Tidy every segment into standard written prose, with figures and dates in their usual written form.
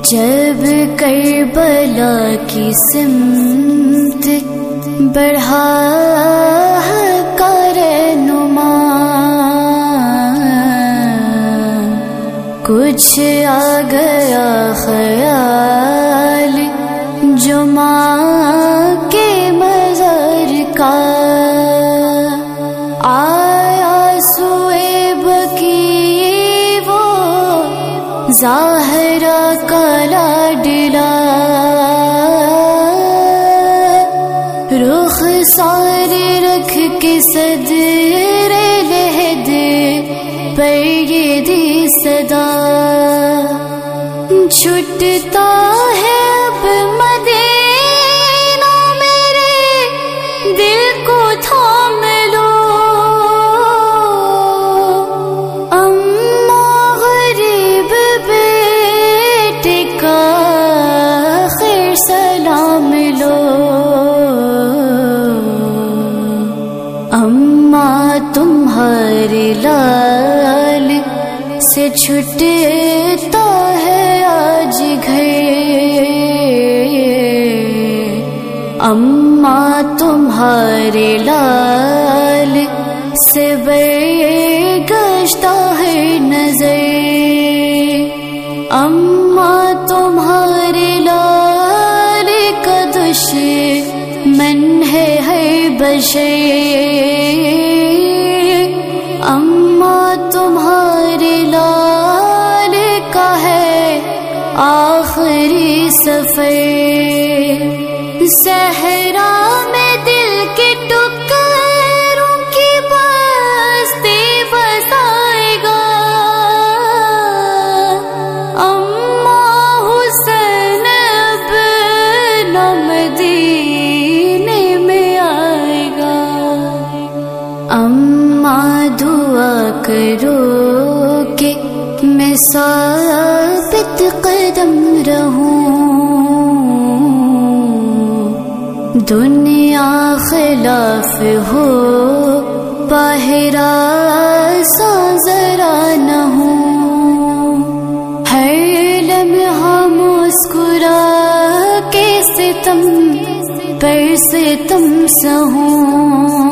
جب کربلا کی سمت بڑھا کر نما، کچھ آ گیا خیال جو ماں کے مزار کا، آیا سوئے بکی وہ ظاہرہ کا لاڈلا، رخ سارے رکھ کے صدر لحد پر یہ دی صدا، چھٹتا ہے اب مدینہ میرے دل کو تھام لو، اماں غریب بیٹے کا خیر سلام لو، اماں تمہارے لال سے چھٹتا ہے آج گھر، اماں تمہارے لال سے برگشتہ ہے نظر، اماں تمہارے لال کا دشمن ہے ہر بشر، اماں تمہارے لال کا ہے آخری سفر، صحرا میں دل کے ٹکڑوں کی بستی بسائے گا، اماں حسین اب نہ مدینے میں آئے گا، اماں دعا کرو کہ میں ثابت قدم رہوں، دنیا خلاف ہو باہرا سا ذرا نہ ہوں، ہر لمحہ مسکرا کے ستم پر ستم سہوں،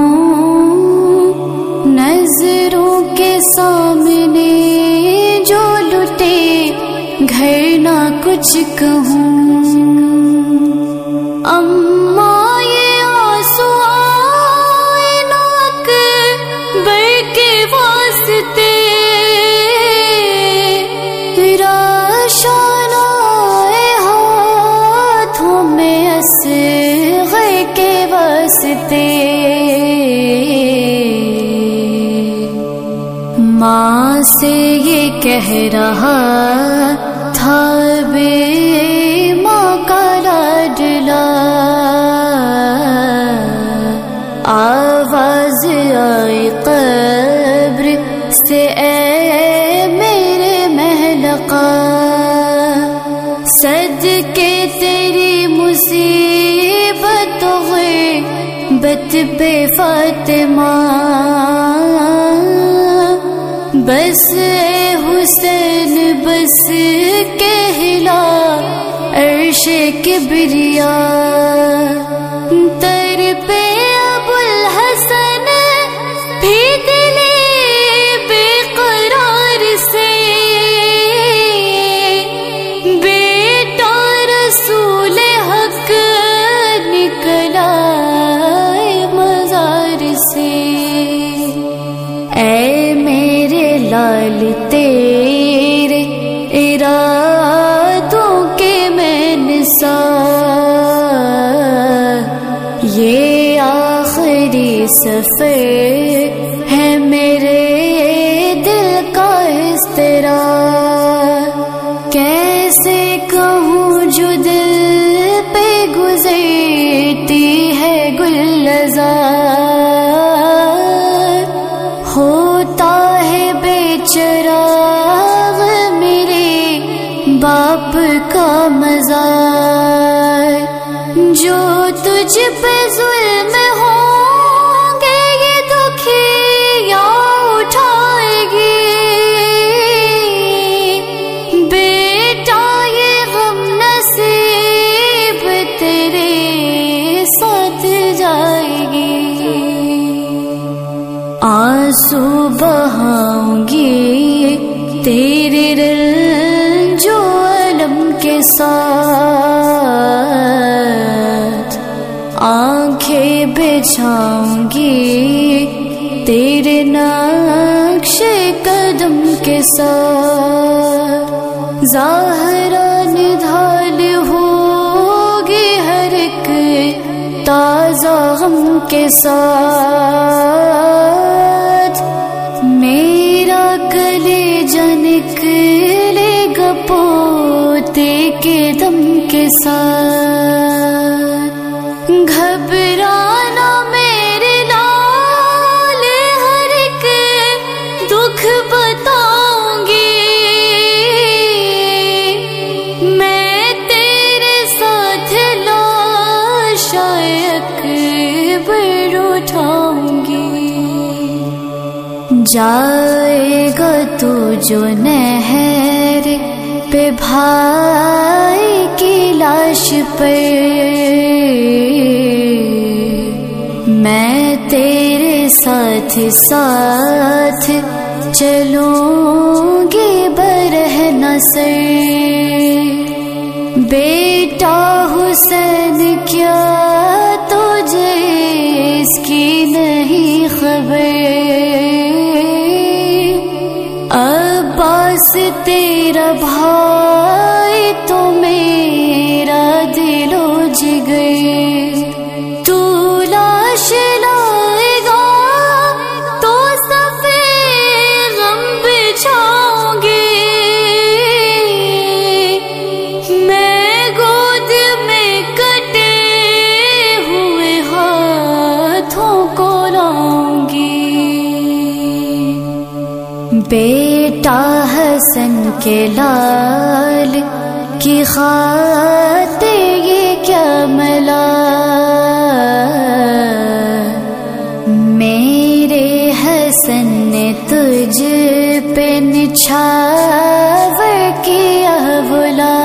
نظروں کے سامنے جو لٹے گھر نہ کچھ کہوں، اماں یہ آنسو آئے ناک بر کے واسطے، راشان آئے ہاتھوں میں اصغر کے واسطے، ماں سے یہ کہہ رہا تھا بے ماں کا لاڈلا، آواز آئی قبر سے اے میرے محلقہ، صدقے تیری مصیبت غربت پہ فاطمہ، بس اے حسین بس کہلا عرش کبریا، تر پہ ابو الحسن بھی دل بے قرار سے، بیٹا رسول حق نکلا مزار سے، اے میرے لال تیرے ارادوں کے میں نثار، یہ آخری سفر ہے میرے دل کا اضطراب، کیسے کہوں جو دل پہ گزرتی ہے گلزار، ہوتا ہے بے چراغ میرے باپ کا مزار، جو تجھ پہ ظلم ہوں گے یہ بہاؤں گی تیرے رنج و الم کے ساتھ، آنکھیں بچھاؤں گی تیرے نقش قدم کے ساتھ، زہرا نڈھال ہوگی ہر ایک تازہ غم کے ساتھ، میرا کلیجہ نکلے گا پوتے کے دم کے ساتھ، گھبرانا میرے لال ہر ایک دکھ بتاؤں گی، میں تیرے ساتھ لاش اکبر اٹھاؤں گی، جائے گا تو جو نہر پہ بھائی کی لاش پر، میں تیرے ساتھ ساتھ چلوں گی برہنہ سر، بیٹا حسین کیا تجھے اس کی نہیں خبر، عباس تیرا بھائی تو میرا دل و جگر، تو لاش لائے گا تو سفید غم بچھاؤں گی، میں گود میں کٹے ہوئے ہاتھوں کو لاؤں گی، بیٹا حسن کے لال کی خاطر یہ کیا ملال، میرے حسن نے تجھ پہ نچھاور کیا بلا،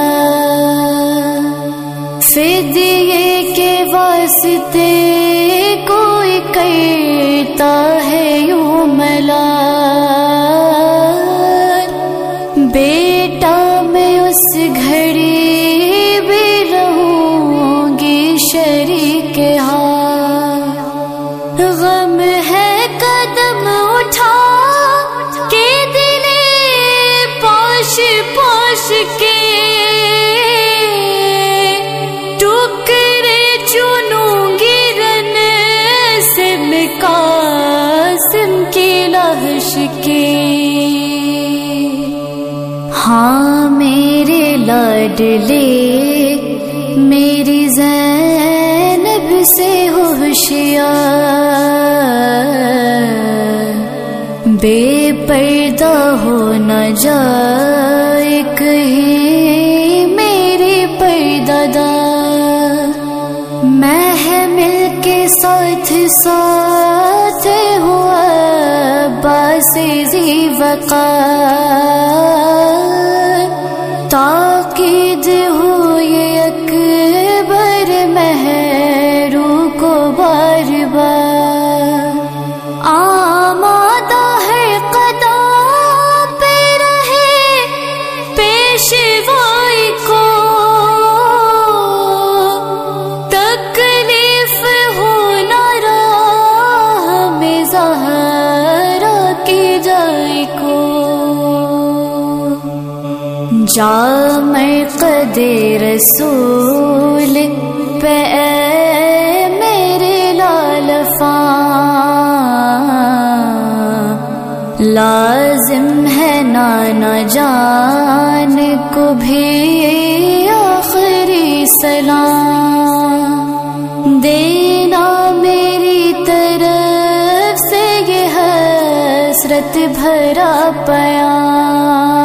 فدیے کے واسطے کوئی کرتا ہے یوں ملال، بیٹا میں اس گھڑی بھی رہوں گی شریک ہاتھ، غم ہے قدم اٹھا کے دلے پاش پاش کے، ٹکڑے چنوں گی رن سے میں قاسم کی لاش کے، ہاں میرے لاڈلے میری زینب سے ہوشیار، بے پردہ ہو نہ جائے کہیں میرے پردہ دار، محمل کے ساتھ ساتھ ہوا عباس ذی وقار، تاکید ہوئی اکبر مہرو کو بار بار، آمادہ ہے قدم پہ رہے پیشوائی کو، تکلیف ہو نہ راہ میں زہرا کی جائے کو، جامع قد رسول پہ اے میرے لال فام، لازم ہے نانا جان کو بھی آخری سلام، دینا میری طرف سے یہ حسرت بھرا پیام،